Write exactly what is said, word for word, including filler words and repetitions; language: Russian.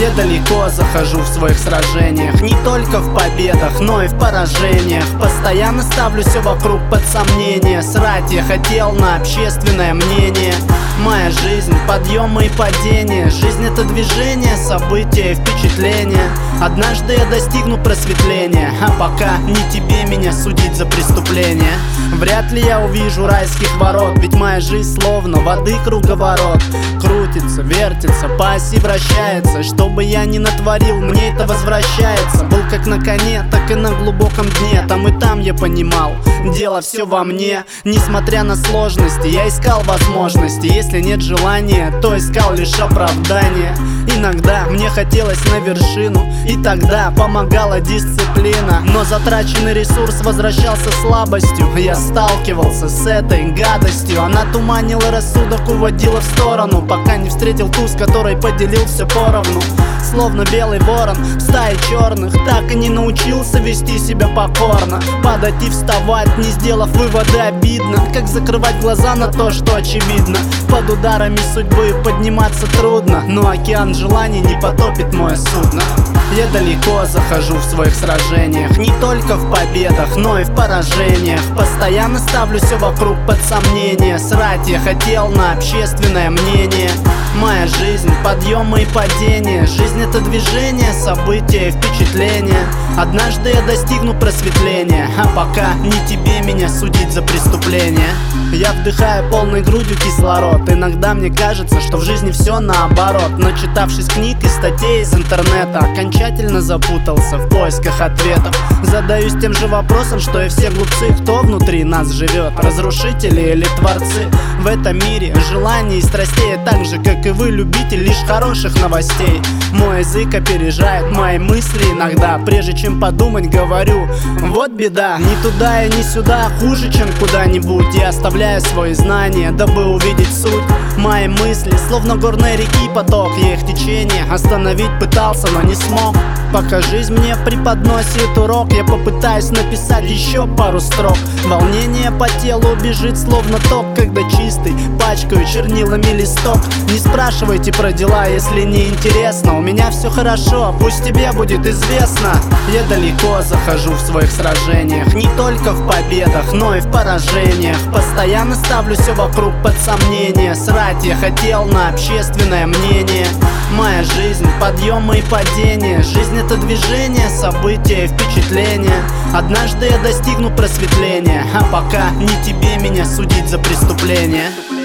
Я далеко захожу в своих сражениях, не только в победах, но и в поражениях. Постоянно ставлю все вокруг под сомнение. Срать я хотел на общественное мнение. Моя жизнь — подъемы и падения. Жизнь — это движение, события и впечатления. Однажды я достигну просветления, а пока не тебе меня судить за преступление. Вряд ли я увижу райских ворот, ведь моя жизнь словно воды круговорот. Крутится, вертится, по оси вращается. Что бы я ни натворил, мне это возвращается. Был как на коне, так и на глубоком дне. Там и там я понимал, дело все во мне. Несмотря на сложности, я искал возможности. Если нет желания, то искал лишь оправдание. Иногда мне хотелось на вершину, и тогда помогала дисциплина. Но затраченный ресурс возвращался слабостью. Я сталкивался с этой гадостью. Она туманила рассудок, уводила в сторону, пока не встретил ту, с которой поделил все поровну. Словно белый ворон в стае черных, так и не научился вести себя покорно. Падать и вставать, не сделав выводы, обидно. Как закрывать глаза на то, что очевидно. Под ударами судьбы подниматься трудно, но океан желаний не потопит мое судно. Я далеко захожу в своих сражениях, не только в победах, но и в поражениях. Постоянно ставлю все вокруг под сомнение. Срать я хотел на общественное мнение. Моя жизнь — подъемы и падения. Жизнь — это движение, события и впечатления. Однажды я достигну просветления, а пока не тебе меня судить за преступление. Я вдыхаю полной грудью кислород. Иногда мне кажется, что в жизни все наоборот. Начитавшись книг и статей из интернета, окончательно запутался в поисках ответов. Задаюсь тем же вопросом, что и все глупцы: кто внутри нас живет, разрушители или творцы? В этом мире желаний и страстей, так же как и вы, любите лишь хороших новостей. Мой язык опережает мои мысли иногда. Прежде чем подумать, говорю: вот беда. Ни туда и ни сюда, хуже, чем куда-нибудь. Я оставляю свои знания, дабы увидеть суть. Мои мысли словно горной реки поток. Я их течение остановить пытался, но не смог. Пока жизнь мне преподносит урок, я попытаюсь написать еще пару строк. Волнение по телу бежит словно ток, когда чистый пачкаю чернилами листок. Не спрашивайте про дела, если не интересно. У меня все хорошо, пусть тебе будет известно. Я далеко захожу в своих сражениях, не только в победах, но и в поражениях. Постоянно ставлю все вокруг под сомнение. Срать я хотел на общественное мнение. Моя жизнь — подъемы и падения. Жизнь — это движение, события и впечатления. Однажды я достигну просветления, а пока не тебе меня судить за преступление.